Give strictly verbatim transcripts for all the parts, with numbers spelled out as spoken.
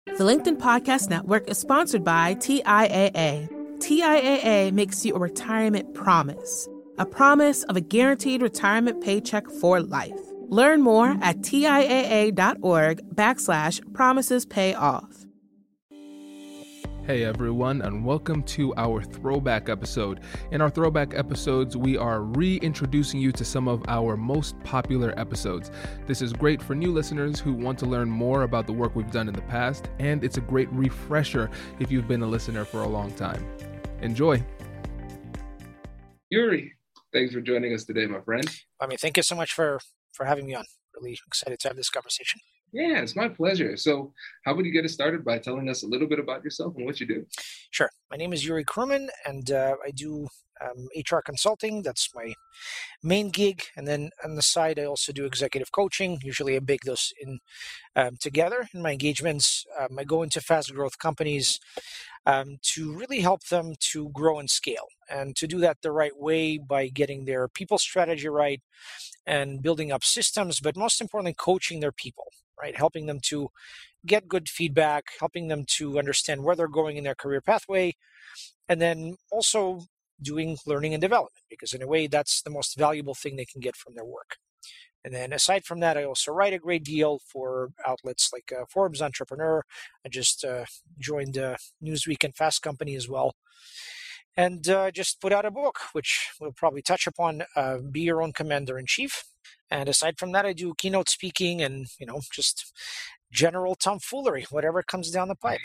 The LinkedIn Podcast Network is sponsored by T I A A. T I A A makes you a retirement promise, a promise of a guaranteed retirement paycheck for life. Learn more at TIAA.org backslash promises pay off. Hey everyone, and welcome to our throwback episode. In our throwback episodes, we are reintroducing you to some of our most popular episodes. This is great for new listeners who want to learn more about the work we've done in the past, and it's a great refresher if you've been a listener for a long time. Enjoy. Yuri, thanks for joining us today, my friend. I mean, thank you so much for, for having me on. Really excited to have this conversation. Yeah, it's my pleasure. So how would you get us started by telling us a little bit about yourself and what you do? Sure. My name is Yuri Kruman, and uh, I do um, H R consulting. That's my main gig. And then on the side, I also do executive coaching. Usually I bake those in um, together in my engagements. Um, I go into fast growth companies um, to really help them to grow and scale, and to do that the right way by getting their people strategy right and building up systems, but most importantly, coaching their people. Right, helping them to get good feedback, helping them to understand where they're going in their career pathway, and then also doing learning and development, because in a way, that's the most valuable thing they can get from their work. And then aside from that, I also write a great deal for outlets like uh, Forbes Entrepreneur. I just uh, joined uh, Newsweek and Fast Company as well. And uh, just put out a book, which we'll probably touch upon, uh, Be Your Own Commander-in-Chief. And aside from that, I do keynote speaking and, you know, just general tomfoolery, whatever comes down the pipe.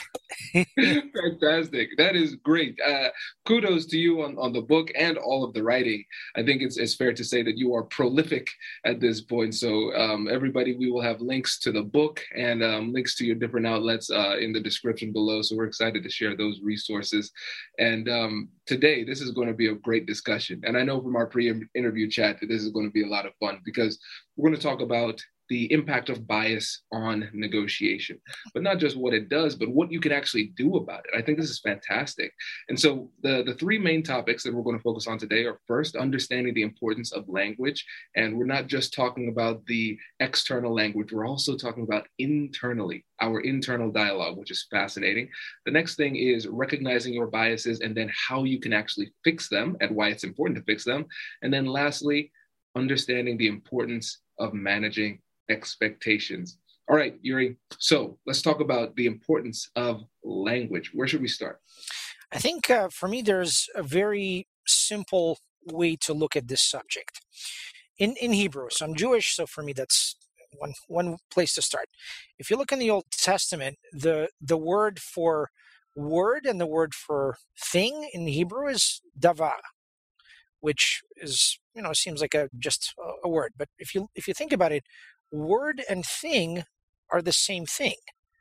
Fantastic. That is great. Uh, kudos to you on, on the book and all of the writing. I think it's, it's fair to say that you are prolific at this point. So um, everybody, we will have links to the book and um, links to your different outlets uh, in the description below. So we're excited to share those resources. And um, today, this is going to be a great discussion. And I know from our pre-interview chat that this is going to be a lot of fun, because we're going to talk about the impact of bias on negotiation, but not just what it does, but what you can actually do about it. I think this is fantastic. And so the, the three main topics that we're going to focus on today are, first, understanding the importance of language. And we're not just talking about the external language, we're also talking about internally, our internal dialogue, which is fascinating. The next thing is recognizing your biases and then how you can actually fix them and why it's important to fix them. And then lastly, understanding the importance of managing expectations. All right, Yuri. So let's talk about the importance of language. Where should we start? I think uh, for me, there's a very simple way to look at this subject. In in Hebrew, so I'm Jewish, so for me, that's one one place to start. If you look in the Old Testament, the the word for word and the word for thing in Hebrew is davar, which is, you know, seems like a just a word. But if you if you think about it, word and thing are the same thing.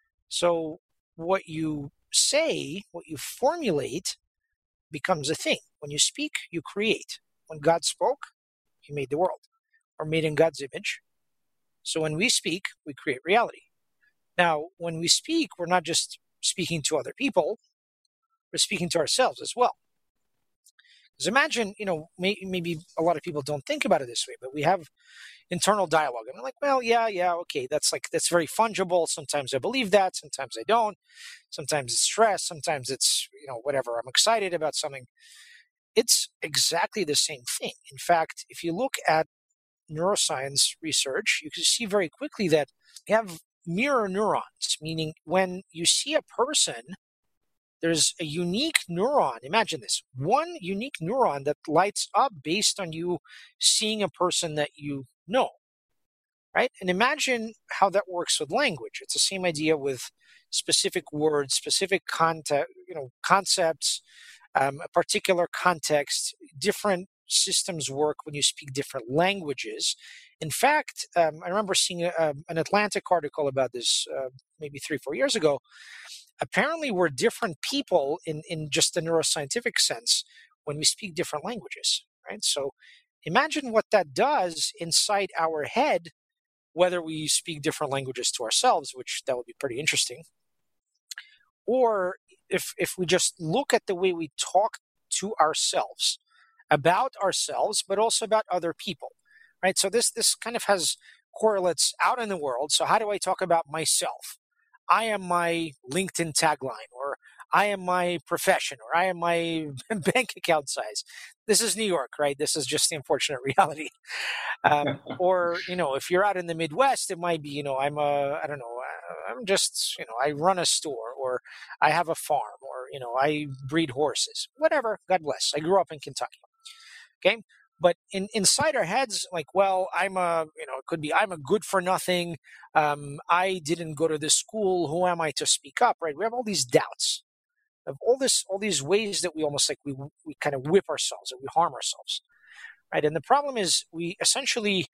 So what you say, what you formulate, becomes a thing. When you speak, you create. When God spoke, he made the world, or made in God's image. So when we speak, we create reality. Now, when we speak, we're not just speaking to other people, we're speaking to ourselves as well. Because imagine, you know, may, maybe a lot of people don't think about it this way, but we have internal dialogue. And I'm like, well, yeah, yeah, okay, that's like, that's very fungible. Sometimes I believe that, sometimes I don't. Sometimes it's stress, sometimes it's, you know, whatever, I'm excited about something. It's exactly the same thing. In fact, if you look at neuroscience research, you can see very quickly that you have mirror neurons, meaning when you see a person, there's a unique neuron. Imagine this, one unique neuron that lights up based on you seeing a person that you know, right? And imagine how that works with language. It's the same idea with specific words, specific content, you know, concepts, um, a particular context. Different systems work when you speak different languages. In fact, um, I remember seeing a, an Atlantic article about this uh, maybe three, four years ago. Apparently, we're different people in, in just the neuroscientific sense when we speak different languages, right? So imagine what that does inside our head, whether we speak different languages to ourselves, which that would be pretty interesting, or if if we just look at the way we talk to ourselves, about ourselves, but also about other people, right? So this this kind of has correlates out in the world. So how do I talk about myself? I am my LinkedIn tagline, or I am my profession, or I am my bank account size. This is New York, right? This is just the unfortunate reality. Um, or, you know, if you're out in the Midwest, it might be, you know, I'm a, I don't know, uh, I'm just, you know, I run a store, or I have a farm, or, you know, I breed horses, whatever. God bless. I grew up in Kentucky. Okay. But in, inside our heads, like, well, I'm a, you know, it could be, I'm a good for nothing. Um, I didn't go to this school. Who am I to speak up? Right. We have all these doubts of all this, all these ways that we almost like we, we kind of whip ourselves or we harm ourselves. Right. And the problem is we essentially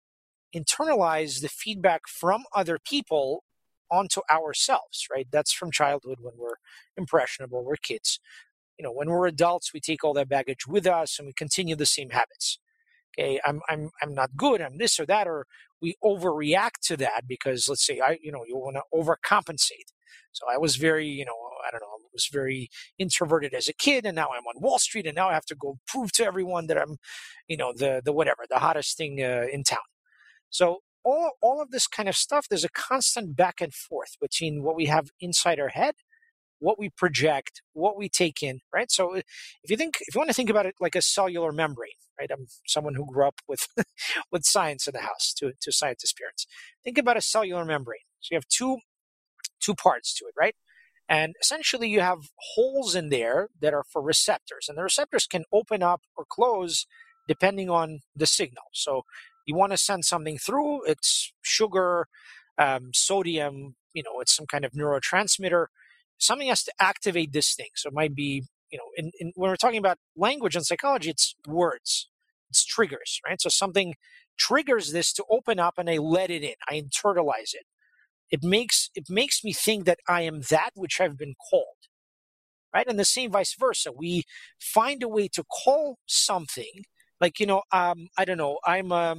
internalize the feedback from other people onto ourselves. Right. That's from childhood when we're impressionable, we're kids. You know, when we're adults, we take all that baggage with us and we continue the same habits. Okay, I'm I'm I'm not good. I'm this or that, or we overreact to that because let's say I, you know, you want to overcompensate. So I was very, you know, I don't know, I was very introverted as a kid, and now I'm on Wall Street, and now I have to go prove to everyone that I'm, you know, the the whatever, the hottest thing uh, in town. So all all of this kind of stuff, there's a constant back and forth between what we have inside our head, what we project, what we take in, right? So if you think, if you want to think about it like a cellular membrane, right? I'm someone who grew up with with science in the house, to to scientist parents. Think about a cellular membrane. So you have two two parts to it, right? And essentially you have holes in there that are for receptors, and the receptors can open up or close depending on the signal. So you want to send something through, it's sugar, um, sodium, you know, it's some kind of neurotransmitter. Something has to activate this thing. So it might be, you know, in, in, when we're talking about language and psychology, it's words, it's triggers, right? So something triggers this to open up and I let it in. I internalize it. It makes, it makes me think that I am that which I've been called, right? And the same vice versa. We find a way to call something like, you know, um, I don't know, I'm um,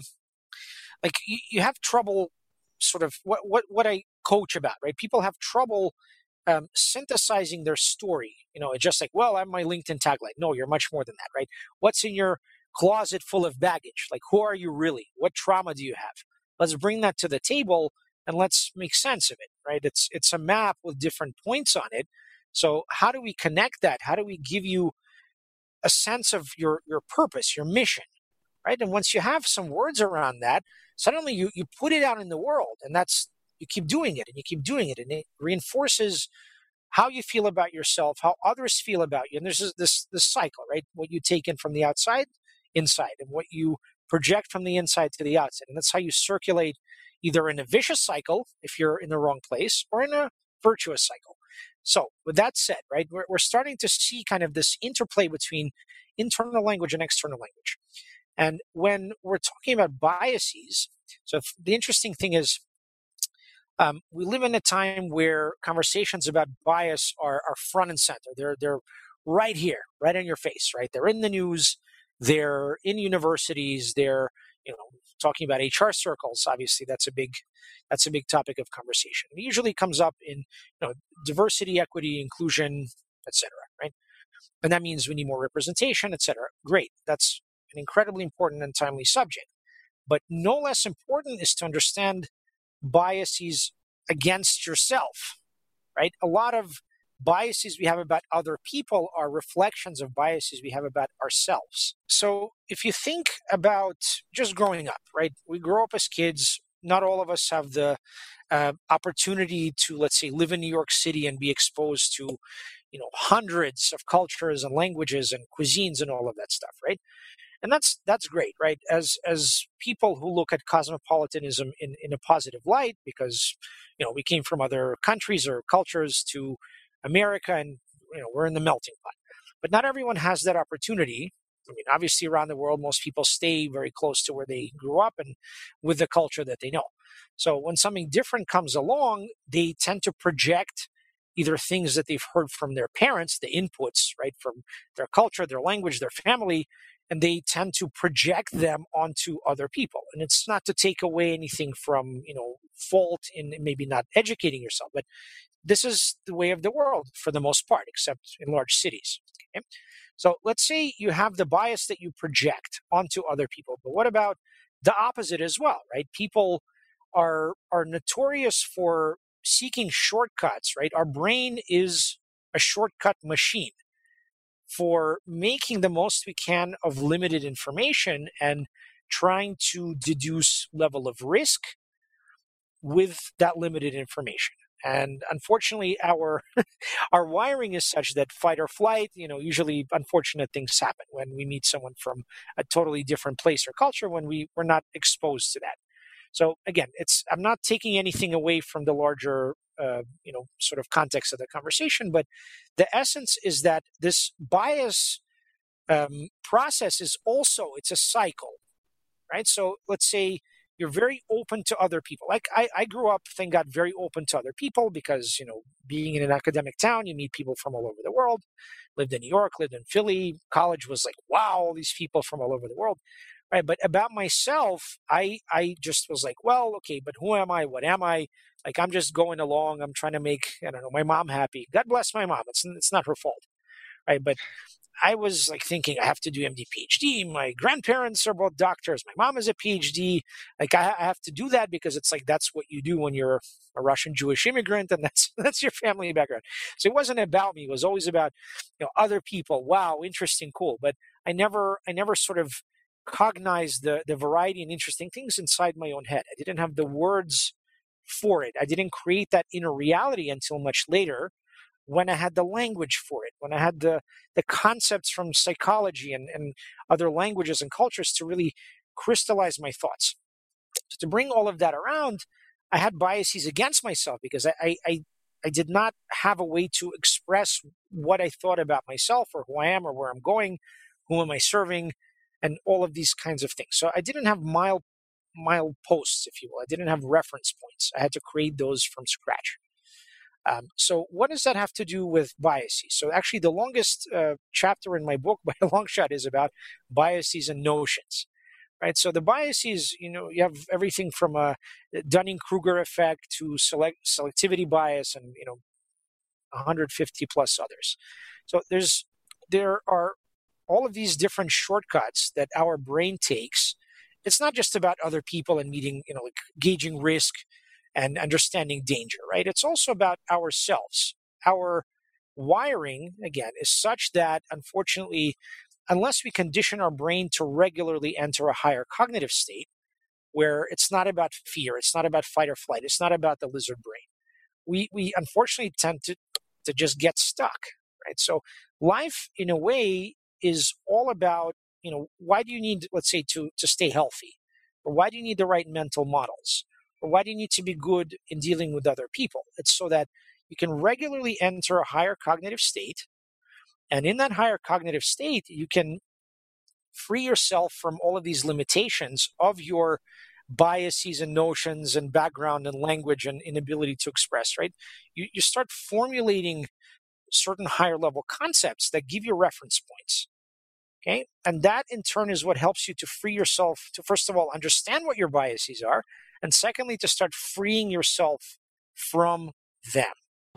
like you, you have trouble sort of what, what, what I coach about, right? People have trouble Um, synthesizing their story. You know, it's just like, well, I'm my LinkedIn tagline. No, you're much more than that, right? What's in your closet full of baggage? Like, who are you really? What trauma do you have? Let's bring that to the table and let's make sense of it, right? It's it's a map with different points on it. So how do we connect that? How do we give you a sense of your your purpose, your mission, right? And once you have some words around that, suddenly you you put it out in the world, and that's you keep doing it and you keep doing it, and it reinforces how you feel about yourself, how others feel about you. And there's this, this this cycle, right? What you take in from the outside, inside, and what you project from the inside to the outside. And that's how you circulate either in a vicious cycle, if you're in the wrong place, or in a virtuous cycle. So with that said, right, we're, we're starting to see kind of this interplay between internal language and external language. And when we're talking about biases, so if, the interesting thing is, Um, we live in a time where conversations about bias are, are front and center. They're they're right here, right in your face, right? They're in the news. They're in universities. They're, you know, talking about H R circles. Obviously, that's a big that's a big topic of conversation. It usually comes up in, you know, diversity, equity, inclusion, et cetera. Right, and that means we need more representation, et cetera. Great, that's an incredibly important and timely subject. But no less important is to understand biases against yourself, right? A lot of biases we have about other people are reflections of biases we have about ourselves. So if you think about just growing up, right? We grow up as kids. Not all of us have the uh, opportunity to, let's say, live in New York City and be exposed to, you know, hundreds of cultures and languages and cuisines and all of that stuff, right? And that's that's great, right? As as people who look at cosmopolitanism in, in a positive light, because, you know, we came from other countries or cultures to America, and, you know, we're in the melting pot. But not everyone has that opportunity. I mean, obviously, around the world, most people stay very close to where they grew up and with the culture that they know. So when something different comes along, they tend to project either things that they've heard from their parents, the inputs, right, from their culture, their language, their family, and they tend to project them onto other people. And it's not to take away anything from, you know, fault in maybe not educating yourself, but this is the way of the world for the most part, except in large cities. Okay? So let's say you have the bias that you project onto other people, but what about the opposite as well, right? People are are notorious for seeking shortcuts, right? Our brain is a shortcut machine for making the most we can of limited information and trying to deduce level of risk with that limited information. And unfortunately, our our wiring is such that fight or flight, you know, usually unfortunate things happen when we meet someone from a totally different place or culture when we were not exposed to that. So again, it's I'm not taking anything away from the larger, uh, you know, sort of context of the conversation, but the essence is that this bias um, process is also, it's a cycle, right? So let's say you're very open to other people. Like I, I grew up, thank God, very open to other people because, you know, being in an academic town, you meet people from all over the world. Lived in New York, lived in Philly. College was like, wow, all these people from all over the world. Right. But about myself, I I just was like, well, okay, but who am I? What am I? Like, I'm just going along. I'm trying to make, I don't know, my mom happy. God bless my mom. It's it's not her fault. Right. But I was like thinking I have to do M D, P H D. My grandparents are both doctors. My mom is a P H D. Like I, I have to do that because it's like that's what you do when you're a Russian Jewish immigrant, and that's that's your family background. So it wasn't about me. It was always about, you know, other people. Wow, interesting, cool. But I never I never sort of cognized the the variety and interesting things inside my own head. I didn't have the words for it. I didn't create that inner reality until much later, when I had the language for it, when I had the, the concepts from psychology and, and other languages and cultures to really crystallize my thoughts. So to bring all of that around, I had biases against myself because I, I, I, I did not have a way to express what I thought about myself or who I am or where I'm going, who am I serving, and all of these kinds of things. So I didn't have mile, mile posts, if you will. I didn't have reference points. I had to create those from scratch. Um, so what does that have to do with biases? So actually the longest uh, chapter in my book by a long shot is about biases and notions, right? So the biases, you know, you have everything from a Dunning-Kruger effect to select selectivity bias and, you know, one hundred fifty plus others. So there's, there are all of these different shortcuts that our brain takes. It's not just about other people and meeting, you know, like gauging risk and understanding danger, right? It's also about ourselves. Our wiring, again, is such that, unfortunately, unless we condition our brain to regularly enter a higher cognitive state, where it's not about fear, it's not about fight or flight, it's not about the lizard brain, we we unfortunately tend to, to just get stuck, right? So life, in a way, is all about, you know, why do you need, let's say, to, to stay healthy? Or why do you need the right mental models? Or why do you need to be good in dealing with other people? It's so that you can regularly enter a higher cognitive state. And in that higher cognitive state, you can free yourself from all of these limitations of your biases and notions and background and language and inability to express, right? You, you start formulating certain higher level concepts that give you reference points. Okay. And that in turn is what helps you to free yourself to, first of all, understand what your biases are. And secondly, to start freeing yourself from them.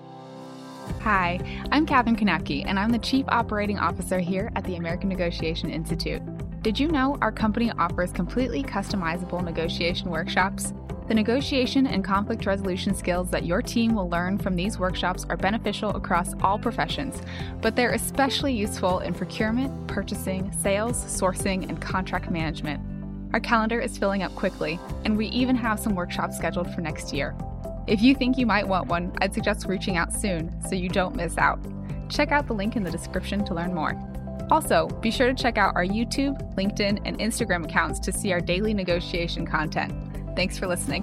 Hi, I'm Katherine Kanapke, and I'm the Chief Operating Officer here at the American Negotiation Institute. Did you know our company offers completely customizable negotiation workshops? The negotiation and conflict resolution skills that your team will learn from these workshops are beneficial across all professions, but they're especially useful in procurement, purchasing, sales, sourcing, and contract management. Our calendar is filling up quickly, and we even have some workshops scheduled for next year. If you think you might want one, I'd suggest reaching out soon so you don't miss out. Check out the link in the description to learn more. Also, be sure to check out our YouTube, LinkedIn, and Instagram accounts to see our daily negotiation content. Thanks for listening.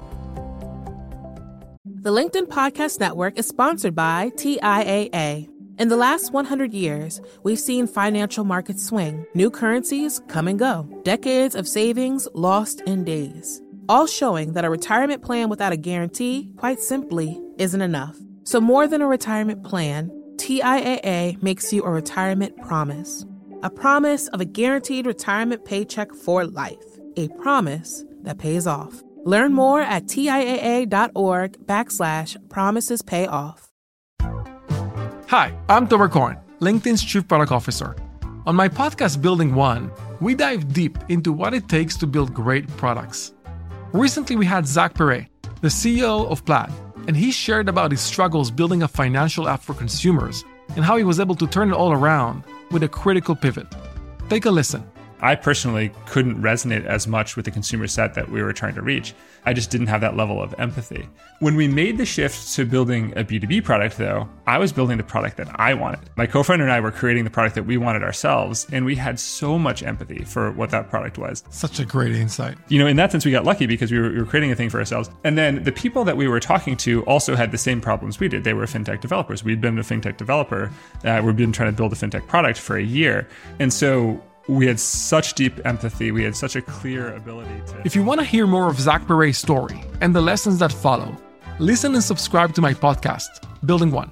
The LinkedIn Podcast Network is sponsored by T I A A. In the last one hundred years, we've seen financial markets swing, new currencies come and go, decades of savings lost in days, all showing that a retirement plan without a guarantee, quite simply, isn't enough. So more than a retirement plan, T I A A makes you a retirement promise, a promise of a guaranteed retirement paycheck for life, a promise that pays off. Learn more at TIAA.org backslash promises pay off. Hi, I'm Tomer Cohen, LinkedIn's Chief Product Officer. On my podcast, Building One, we dive deep into what it takes to build great products. Recently, we had Zach Perret, the C E O of Plaid, and he shared about his struggles building a financial app for consumers and how he was able to turn it all around with a critical pivot. Take a listen. I personally couldn't resonate as much with the consumer set that we were trying to reach. I just didn't have that level of empathy. When we made the shift to building a B two B product, though, I was building the product that I wanted. My co-founder and I were creating the product that we wanted ourselves, and we had so much empathy for what that product was. Such a great insight. You know, in that sense, we got lucky because we were, we were creating a thing for ourselves. And then the people that we were talking to also had the same problems we did. They were fintech developers. We'd been a fintech developer. Uh, we'd been trying to build a fintech product for a year. And so we had such deep empathy. We had such a clear ability to... If you want to hear more of Zach Perret's story and the lessons that follow, listen and subscribe to my podcast, Building One.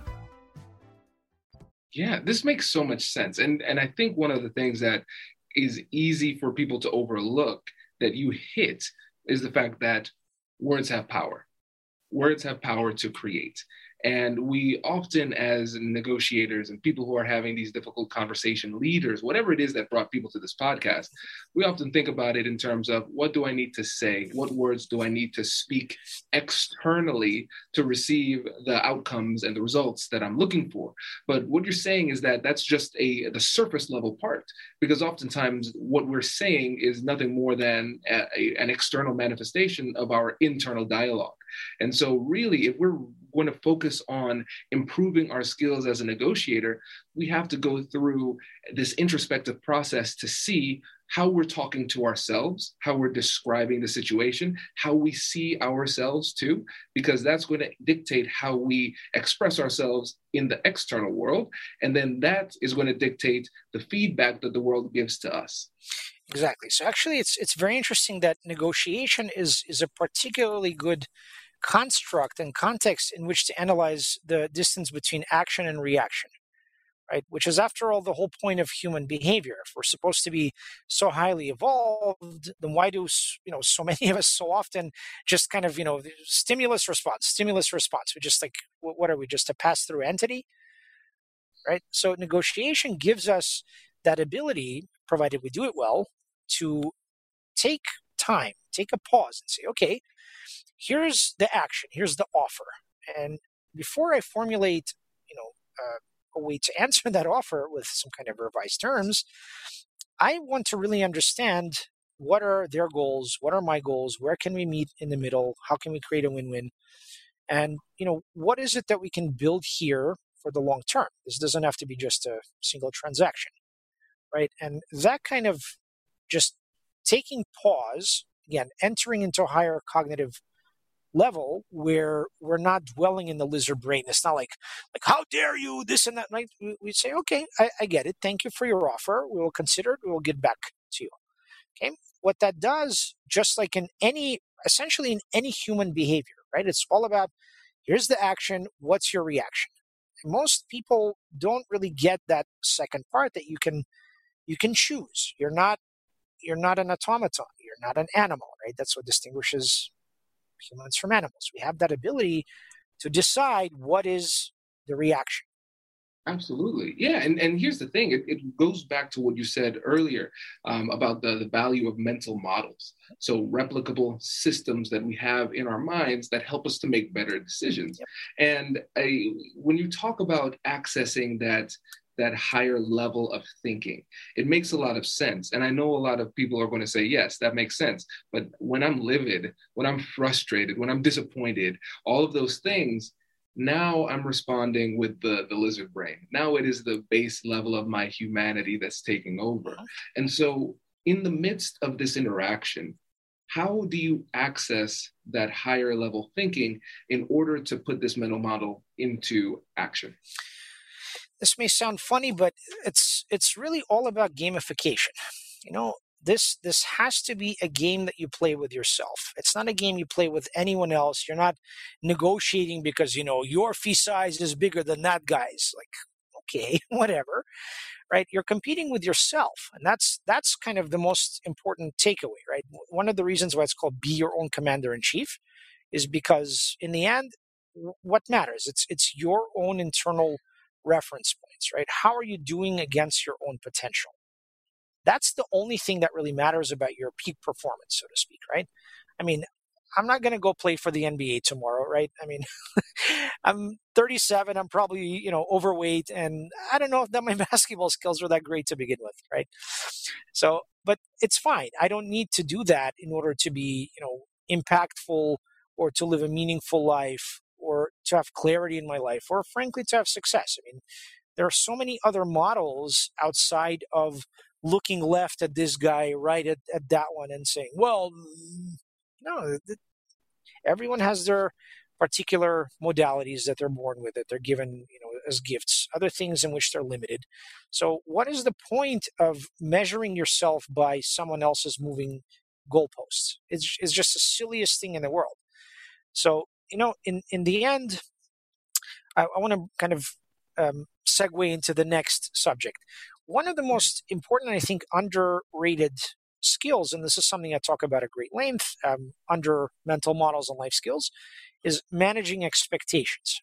Yeah, this makes so much sense. And, and I think one of the things that is easy for people to overlook that you hit is the fact that words have power. Words have power to create. And we often, as negotiators and people who are having these difficult conversation leaders, whatever it is that brought people to this podcast, we often think about it in terms of what do I need to say? What words do I need to speak externally to receive the outcomes and the results that I'm looking for? But what you're saying is that that's just a the surface level part, because oftentimes what we're saying is nothing more than a, a, an external manifestation of our internal dialogue. And so really, if we're going to focus on improving our skills as a negotiator, we have to go through this introspective process to see how we're talking to ourselves, how we're describing the situation, how we see ourselves too, because that's going to dictate how we express ourselves in the external world. And then that is going to dictate the feedback that the world gives to us. Exactly. So actually, it's it's very interesting that negotiation is is a particularly good construct and context in which to analyze the distance between action and reaction, right? Which is, after all, the whole point of human behavior. If we're supposed to be so highly evolved, then why do, you know, so many of us so often just kind of, you know, stimulus response, stimulus response? We just like, what are we, just a pass-through entity, right? So negotiation gives us that ability, provided we do it well, to take time, take a pause and say, okay, here's the action, here's the offer. And before I formulate, you know, uh, a way to answer that offer with some kind of revised terms, I want to really understand what are their goals, what are my goals, where can we meet in the middle, how can we create a win-win, and, you know, what is it that we can build here for the long term? This doesn't have to be just a single transaction, right? And that kind of just taking pause, again, entering into a higher cognitive level where we're not dwelling in the lizard brain. It's not like, like how dare you, this and that. Right? We, we say, okay, I, I get it. Thank you for your offer. We will consider it. We will get back to you. Okay. What that does, just like in any, essentially in any human behavior, right? It's all about, here's the action. What's your reaction? And most people don't really get that second part, that you can, you can choose. You're not, you're not an automaton. You're not an animal, right? That's what distinguishes humans from animals. We have that ability to decide what is the reaction. Absolutely. Yeah. And, and here's the thing. It, it goes back to what you said earlier um, about the, the value of mental models. So replicable systems that we have in our minds that help us to make better decisions. Yep. And I, when you talk about accessing that that higher level of thinking, it makes a lot of sense. And I know a lot of people are going to say, yes, that makes sense. But when I'm livid, when I'm frustrated, when I'm disappointed, all of those things, now I'm responding with the, the lizard brain. Now it is the base level of my humanity that's taking over. And so in the midst of this interaction, how do you access that higher level thinking in order to put this mental model into action? This may sound funny, but it's it's really all about gamification. You know, this this has to be a game that you play with yourself. It's not a game you play with anyone else. You're not negotiating because, you know, your fee size is bigger than that guy's. Like, okay, whatever, right? You're competing with yourself, and that's that's kind of the most important takeaway, right? One of the reasons why it's called Be Your Own Commander-in-Chief is because in the end, what matters? It's it's your own internal reference points, right? How are you doing against your own potential? That's the only thing that really matters about your peak performance, so to speak, right? I mean, I'm not going to go play for the N B A tomorrow, right? I mean, I'm thirty-seven. I'm probably, you know, overweight, and I don't know if that my basketball skills are that great to begin with, right? So, but it's fine. I don't need to do that in order to be, you know, impactful or to live a meaningful life or to have clarity in my life or frankly to have success. I mean, there are so many other models outside of looking left at this guy, right at, at that one and saying, well, no, everyone has their particular modalities that they're born with, that they're given, you know, as gifts, other things in which they're limited. So what is the point of measuring yourself by someone else's moving goalposts? It's, it's just the silliest thing in the world. So, you know, in, in the end, I, I want to kind of um, segue into the next subject. One of the most important, I think, underrated skills, and this is something I talk about at great length um, under mental models and life skills, is managing expectations.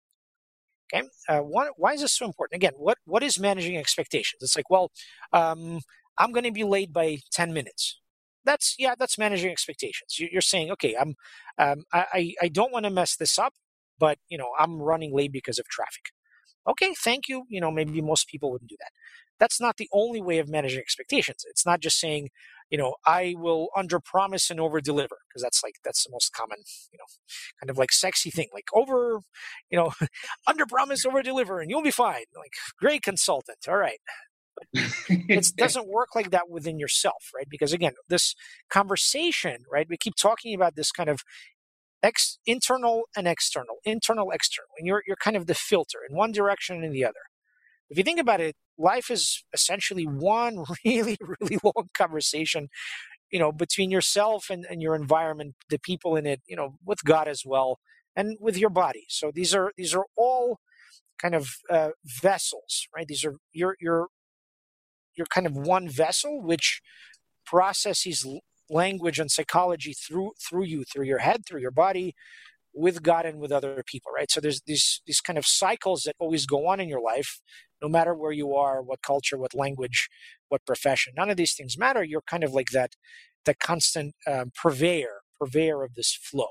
Okay, uh, one, why is this so important? Again, what what is managing expectations? It's like, well, um, I'm going to be late by ten minutes. That's yeah, that's managing expectations. You're saying, okay, I'm, um, I I don't want to mess this up, but you know, I'm running late because of traffic. Okay, thank you. You know, maybe most people wouldn't do that. That's not the only way of managing expectations. It's not just saying, you know, I will under-promise and over-deliver, because that's like, that's the most common, you know, kind of like sexy thing, like over, you know, under-promise, over-deliver, and you'll be fine. Like, great consultant. All right. But it doesn't work like that within yourself, right? Because again, this conversation, right, we keep talking about this kind of ex- internal and external, internal, external, and you're you're kind of the filter in one direction and in the other. If you think about it, life is essentially one really, really long conversation, you know, between yourself and, and your environment, the people in it, you know, with God as well, and with your body. So these are these are all kind of uh, vessels, right? These are you're you're you're kind of one vessel which processes language and psychology through through you, through your head, through your body, with God and with other people, right? So there's these these kind of cycles that always go on in your life, no matter where you are, what culture, what language, what profession. None of these things matter. You're kind of like that, that constant um, purveyor, purveyor of this flow.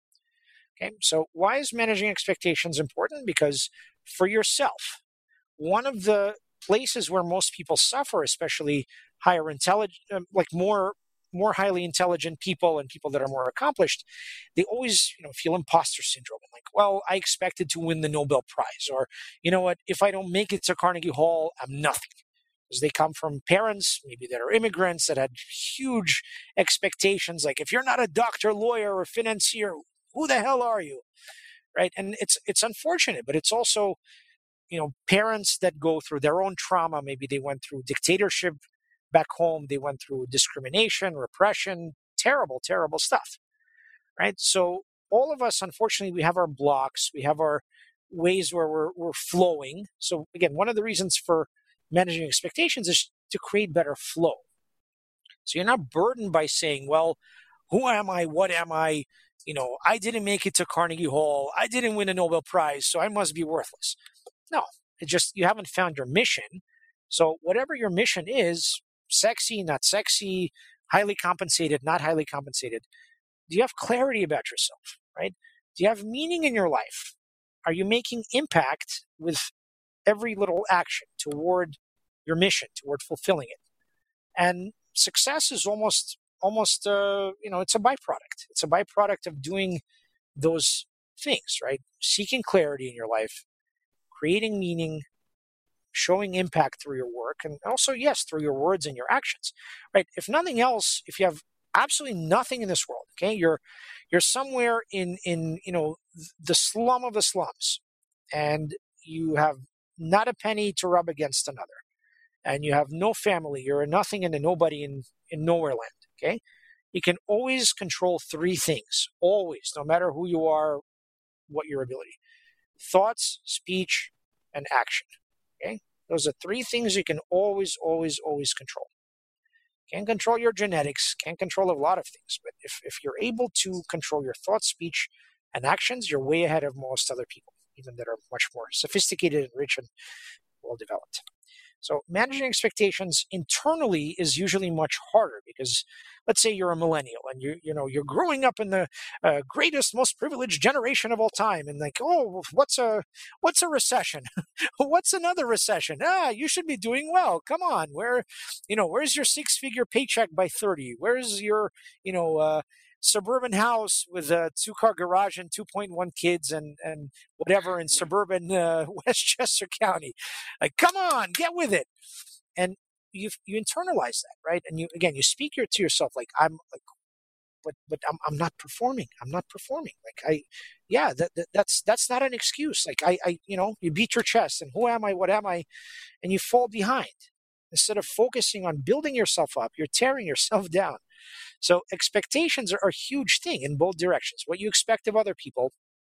Okay, so why is managing expectations important? Because for yourself, one of the places where most people suffer, especially higher intelligence, like more more highly intelligent people and people that are more accomplished, they always, you know, feel imposter syndrome. And like, well, I expected to win the Nobel Prize, or, you know what, if I don't make it to Carnegie Hall, I'm nothing. Because they come from parents, maybe that are immigrants, that had huge expectations. Like, if you're not a doctor, lawyer, or financier, who the hell are you? Right? And it's it's unfortunate, but it's also, you know, parents that go through their own trauma. Maybe they went through dictatorship back home, they went through discrimination, repression, terrible, terrible stuff, right? So all of us, unfortunately, we have our blocks, we have our ways where we're, we're flowing. So again, one of the reasons for managing expectations is to create better flow. So you're not burdened by saying, well, who am I? What am I? You know, I didn't make it to Carnegie Hall. I didn't win a Nobel Prize, so I must be worthless. No, it just, you haven't found your mission. So whatever your mission is, sexy, not sexy, highly compensated, not highly compensated, do you have clarity about yourself, right? Do you have meaning in your life? Are you making impact with every little action toward your mission, toward fulfilling it? And success is almost, almost, uh, you know, it's a byproduct. It's a byproduct of doing those things, right? Seeking clarity in your life, creating meaning, showing impact through your work, and also, yes, through your words and your actions, right? If nothing else, if you have absolutely nothing in this world, okay, you're you're somewhere in in you know the slum of the slums, and you have not a penny to rub against another, and you have no family, you're a nothing and a nobody in in nowhere land, okay, you can always control three things, always, no matter who you are, what your ability: thoughts, speech, and action. Okay, those are three things you can always, always, always control. Can't control your genetics, can't control a lot of things, but if, if you're able to control your thoughts, speech, and actions, you're way ahead of most other people, even that are much more sophisticated and rich and well-developed. So managing expectations internally is usually much harder because, let's say you're a millennial and you you know you're growing up in the uh, greatest, most privileged generation of all time, and like, oh, what's a what's a recession? What's another recession? Ah, you should be doing well. Come on, where, you know, where's your six-figure paycheck by thirty? Where's your, you know, uh, suburban house with a two-car garage and two point one kids and and whatever in suburban uh, Westchester County? Like, come on, get with it. And you you internalize that, right? And you again, you speak your, to yourself like, I'm like, but but I'm I'm not performing. I'm not performing. Like I, yeah, that, that that's that's not an excuse. Like I I you know, you beat your chest and who am I? What am I? And you fall behind. Instead of focusing on building yourself up, you're tearing yourself down. So expectations are a huge thing in both directions. What you expect of other people,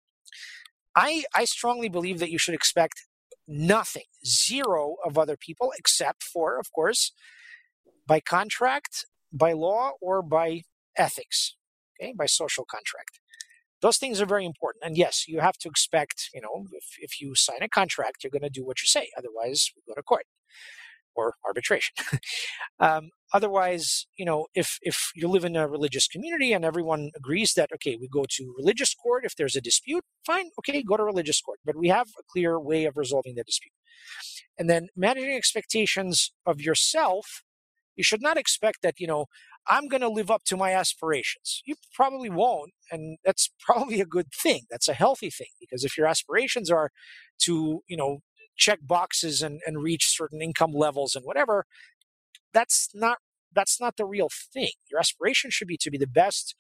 I I strongly believe that you should expect nothing, zero of other people, except for, of course, by contract, by law, or by ethics, okay, by social contract. Those things are very important. And yes, you have to expect, you know, if, if you sign a contract, you're going to do what you say. Otherwise, we go to court or arbitration. um, otherwise, you know, if if you live in a religious community and everyone agrees that, okay, we go to religious court, if there's a dispute, fine, okay, go to religious court. But we have a clear way of resolving the dispute. And then managing expectations of yourself, you should not expect that, you know, I'm going to live up to my aspirations. You probably won't. And that's probably a good thing. That's a healthy thing, because if your aspirations are to, you know, check boxes and, and reach certain income levels and whatever, that's not that's not the real thing. Your aspiration should be to be the best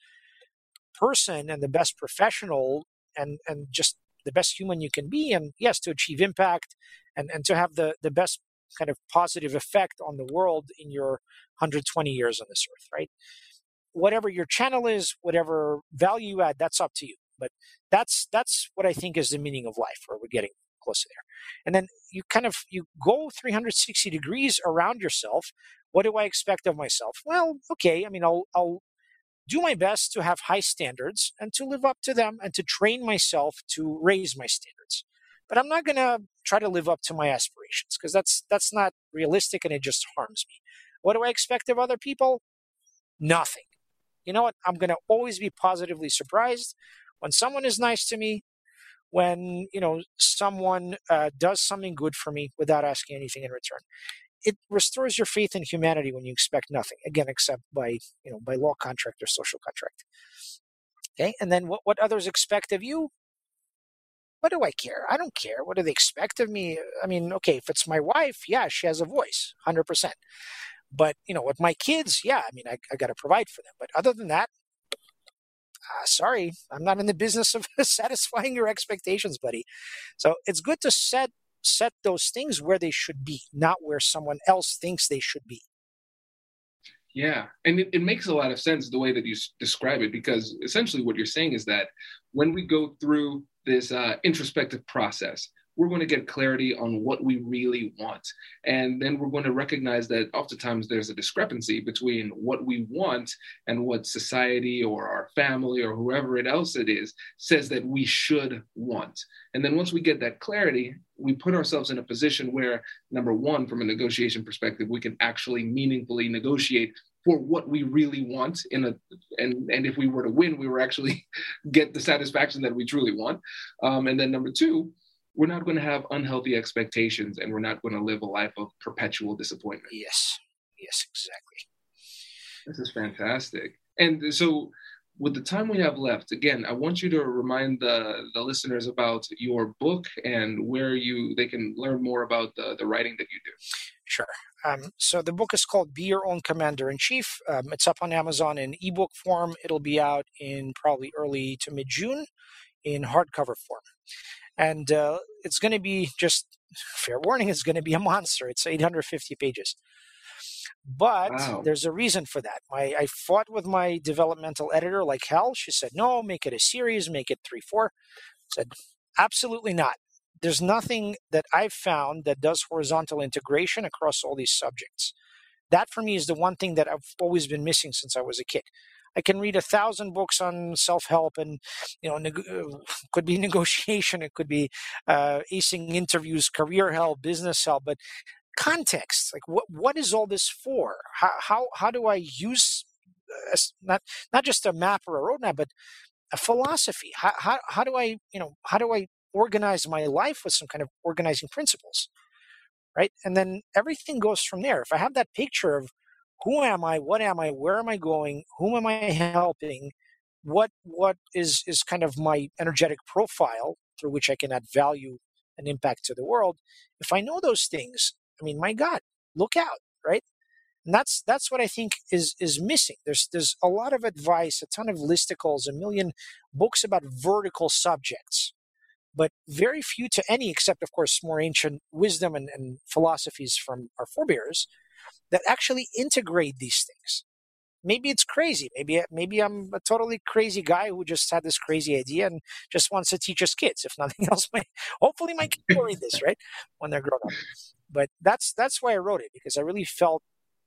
person and the best professional and, and just the best human you can be. And yes, to achieve impact and, and to have the, the best kind of positive effect on the world in your one hundred twenty years on this earth, right? Whatever your channel is, whatever value you add, that's up to you. But that's that's what I think is the meaning of life, where we're getting close to there. And then you kind of, you go three hundred sixty degrees around yourself. What do I expect of myself? Well, okay, I mean, I'll, I'll do my best to have high standards and to live up to them and to train myself to raise my standards. But I'm not going to try to live up to my aspirations, because that's that's not realistic and it just harms me. What do I expect of other people? Nothing. You know what? I'm going to always be positively surprised when someone is nice to me, when, you know, someone uh, does something good for me without asking anything in return. It restores your faith in humanity when you expect nothing, again, except by, you know, by law, contract, or social contract. Okay, and then what, what others expect of you? What do I care? I don't care. What do they expect of me? I mean, okay, if it's my wife, yeah, she has a voice, one hundred percent. But, you know, with my kids, yeah, I mean, I, I got to provide for them. But other than that, uh, sorry, I'm not in the business of satisfying your expectations, buddy. So it's good to set set those things where they should be, not where someone else thinks they should be. Yeah, and it, it makes a lot of sense the way that you s- describe it, because essentially what you're saying is that when we go through this uh, introspective process, we're going to get clarity on what we really want. And then we're going to recognize that oftentimes there's a discrepancy between what we want and what society or our family or whoever it else it is says that we should want. And then once we get that clarity, we put ourselves in a position where, number one, from a negotiation perspective, we can actually meaningfully negotiate for what we really want in a, and, and if we were to win, we were actually get the satisfaction that we truly want. Um, and then number two, we're not going to have unhealthy expectations, and we're not going to live a life of perpetual disappointment. Yes, yes, exactly. This is fantastic. And so with the time we have left, again, I want you to remind the, the listeners about your book and where you they can learn more about the, the writing that you do. Sure. Um, so the book is called Be Your Own Commander-in-Chief. Um, it's up on Amazon in ebook form. It'll be out in probably early to mid-June in hardcover form. And uh, it's going to be, just fair warning, it's going to be a monster. It's eight hundred fifty pages. But Wow. There's a reason for that. My, I fought with my developmental editor like hell. She said, no, make it a series, make it three, four. I said, absolutely not. There's nothing that I've found that does horizontal integration across all these subjects. That for me is the one thing that I've always been missing since I was a kid. I can read a thousand books on self-help and, you know, neg- could be negotiation. It could be uh, acing interviews, career help, business help. But context. Like, what what is all this for? How how how do I use uh, not not just a map or a roadmap, but a philosophy? How how how do I you know how do I organize my life with some kind of organizing principles, right? And then everything goes from there. If I have that picture of who am I, what am I, where am I going, whom am I helping, what what is is kind of my energetic profile through which I can add value and impact to the world. If I know those things, I mean, my God, look out, right? And that's that's what I think is is missing. There's there's a lot of advice, a ton of listicles, a million books about vertical subjects, but very few to any, except of course more ancient wisdom and, and philosophies from our forebears, that actually integrate these things. Maybe it's crazy. Maybe maybe I'm a totally crazy guy who just had this crazy idea and just wants to teach his kids. If nothing else, my hopefully my kids will read this, right, when they're grown up. But that's that's why I wrote it, because I really felt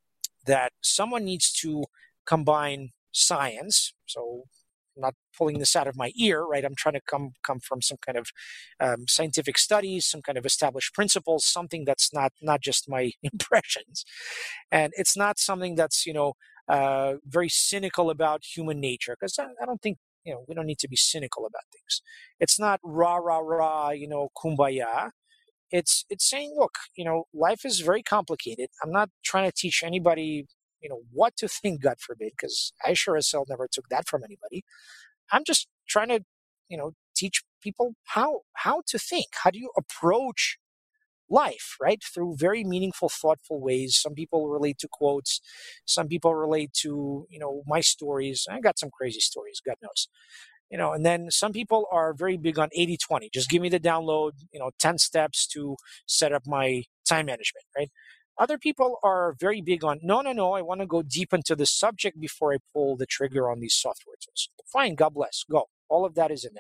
that someone needs to combine science. So I'm not pulling this out of my ear, right? I'm trying to come come from some kind of um, scientific studies, some kind of established principles, something that's not not just my impressions, and it's not something that's you know. Uh, very cynical about human nature, because I, I don't think, you know, we don't need to be cynical about things. It's not rah, rah, rah, you know, kumbaya. It's, it's saying, look, you know, life is very complicated. I'm not trying to teach anybody, you know, what to think, God forbid, because I sure as hell never took that from anybody. I'm just trying to, you know, teach people how, how to think. How do you approach life, right? Through very meaningful, thoughtful ways. Some people relate to quotes. Some people relate to, you know, my stories. I got some crazy stories, God knows. You know, and then some people are very big on eighty twenty. Just give me the download, you know, ten steps to set up my time management, right? Other people are very big on, no, no, no, I want to go deep into the subject before I pull the trigger on these software tools. Fine, God bless, go. All of that is in there.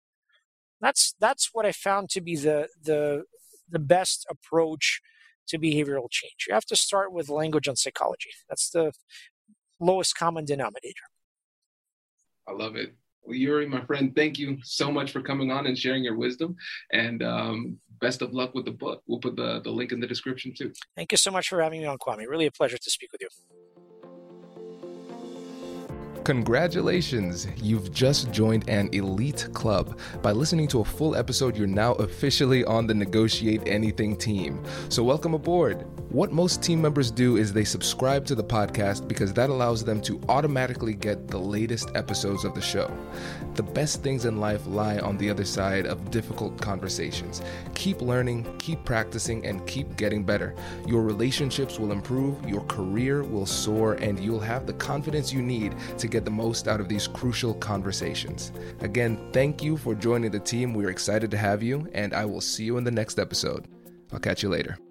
That's that's what I found to be the the the best approach to behavioral change. You have to start with language and psychology. That's the lowest common denominator. I love it. Well, Yuri, my friend, thank you so much for coming on and sharing your wisdom. And um, best of luck with the book. We'll put the, the link in the description too. Thank you so much for having me on, Kwame. Really a pleasure to speak with you. Congratulations! You've just joined an elite club. By listening to a full episode, you're now officially on the Negotiate Anything team. So welcome aboard. What most team members do is they subscribe to the podcast because that allows them to automatically get the latest episodes of the show. The best things in life lie on the other side of difficult conversations. Keep learning, keep practicing, and keep getting better. Your relationships will improve, your career will soar, and you'll have the confidence you need to get the most out of these crucial conversations. Again, thank you for joining the team. We're excited to have you, and I will see you in the next episode. I'll catch you later.